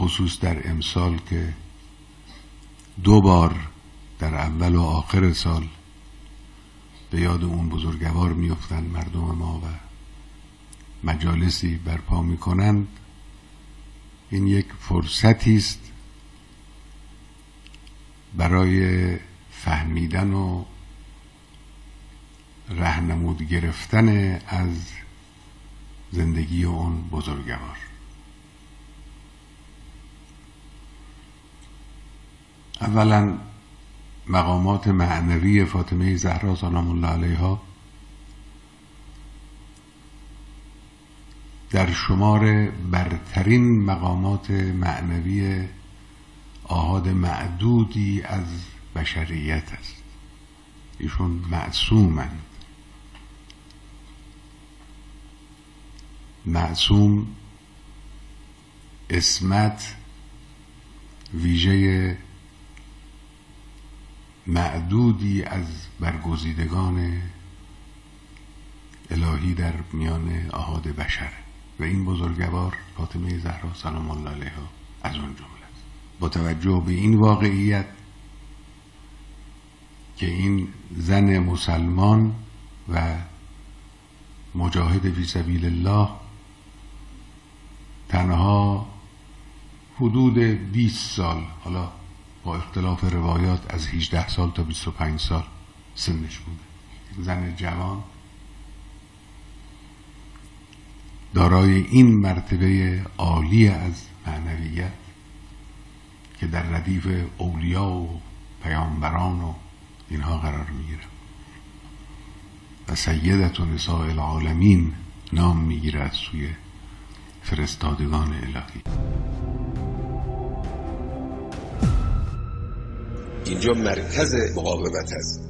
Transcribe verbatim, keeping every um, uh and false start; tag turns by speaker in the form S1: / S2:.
S1: خصوص در امسال که دو بار در اول و آخر سال به یاد اون بزرگوار میافتن مردم ما و مجالسی برپا میکنند. این یک فرصتی است برای فهمیدن و راهنمود گرفتن از زندگی اون بزرگوار. اولا مقامات معنوی فاطمه زهرا سلام الله علیها در شمار برترین مقامات معنوی آحاد معدودی از بشریت است. ایشون معصومند. معصوم اسمت ویژه معدودی از برگزیدگان الهی در میان آحاد بشر و این بزرگوار فاطمه زهرا سلام الله علیها از اون جمله است. با توجه به این واقعیت که این زن مسلمان و مجاهد فی سبیل الله تنها حدود بیست سال، حالا با اختلاف روایات از هجده سال تا بیست و پنج سال سنش بوده، زن جوان دارای این مرتبه عالی از معنویت که در ردیف اولیا و پیامبران و اینها قرار میگیره و سیدت و نساء العالمین نام میگیره از سوی فرستادگان الهی.
S2: اینجا مرکز مقاومت است.